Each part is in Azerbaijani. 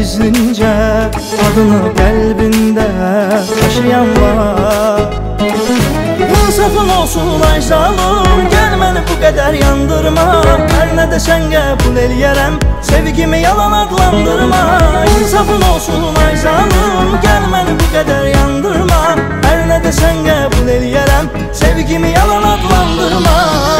gizlincə adını qəlbində taşıyan var. İnsafın olsun ay zalım, gəl məni bu qədər yandırma. Hər nə desən qəbul eləyərəm, sevgimi yalan adlandırma. İnsafın olsun ay zalım, gəl məni bu qədər yandırma. Hər nə desən qəbul eləyərəm, sevgimi yalan adlandırma.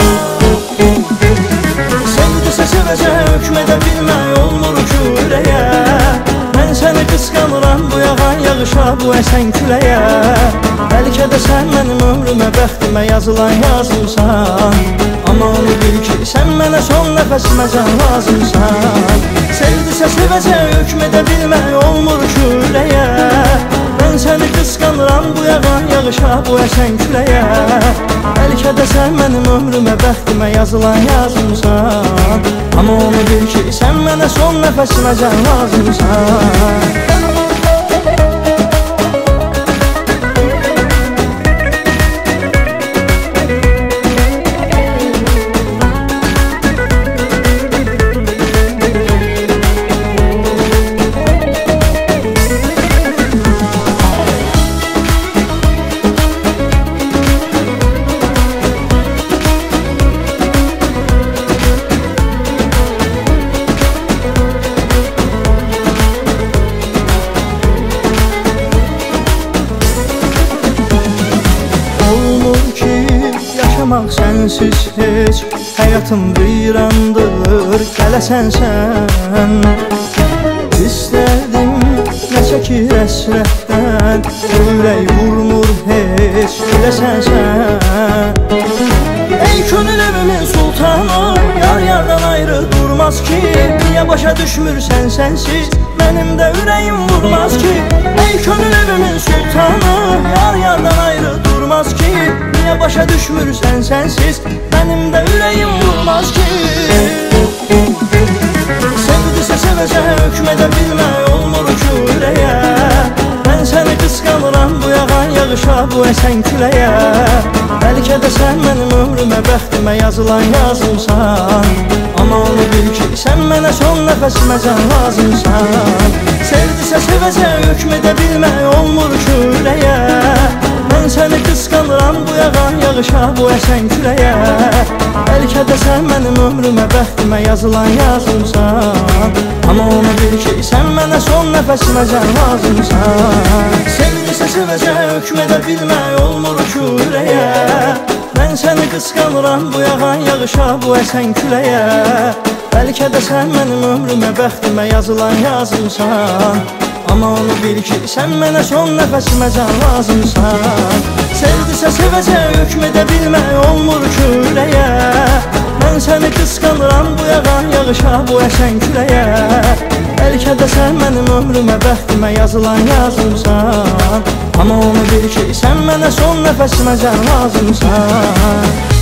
Sevdisə sevəcə hökmədə bilmək olmur ki ürəyə. Mən səni qısqanıram bu yağan yağışa, bu əsən küləyə. Bəlkə də sən mənim ömrümə, bəxtimə yazılan yazımsan. Amma onu bil ki sən mənə son nəfəsimə can lazımsan. Sevdisə sevəcə hökmədə bilmək olmur ki ürəyə. Mən səni qısqanıram bu yağan yağışa, bu əsən küləyə. Bəlkə də sən mənim ömrümə, bəxtimə yazılan yazımsan. Amma onu bil ki sən mənə son nəfəsimə can lazımsan. Yaşamaq sənsiz heç, həyatım virandır, gələsən sən. İstərdim nə çəkir əsrətdən, ürək vurmur heç, biləsən sən. Ey könül evimin sultanı, yar yardan ayrı durmaz ki. Niyə başa düşmürsən sənsiz, mənim də ürəyim vurmaz ki. Ey könül evimin sultanı, yar yardan ayrı durmaz ki. Niyə başa düşmürsən sənsiz, mənim də ürəyim vurmaz ki. Sevdisə sevəcə hökmədə bilmək olmur ki ürəyə. Mən səni qısqanıram bu yağan yağışa, bu əsən küləyə. Bəlkə də sən mənim ömrümə, bəxtimə yazılan yazımsan. Amma onu bil ki sən mənə son nəfəsimə can lazımsan. Sevdisə sevəcə hökmədə bilmək olmur ki ürəyə. Mən səni qısqanıram bu yağan yağışa, bu əsən küləyə. Bəlkə də sən mənim ömrümə, bəxtimə yazılan yazımsan. Amma onu bil ki sən mənə son nəfəsimə can lazımsan. Sevdisə sevəcə hökmədə bilmək olmur ki ürəyə. Mən səni qısqanıram bu yağan yağışa, bu əsən küləyə. Bəlkə də sən mənim ömrümə, bəxtimə yazılan yazımsan. Amma onu bil ki sən mənə son nəfəsimə can lazımsan. Sevdisə sevəcə hökmədə bilmək olmur ki ürəyə. Mən səni qısqanıram bu yağan yağışa, bu əsən küləyə. Bəlkə də sən mənim ömrümə, bəxtimə yazılan yazımsan. Amma onu bil ki sən mənə son nəfəsimə can lazımsan.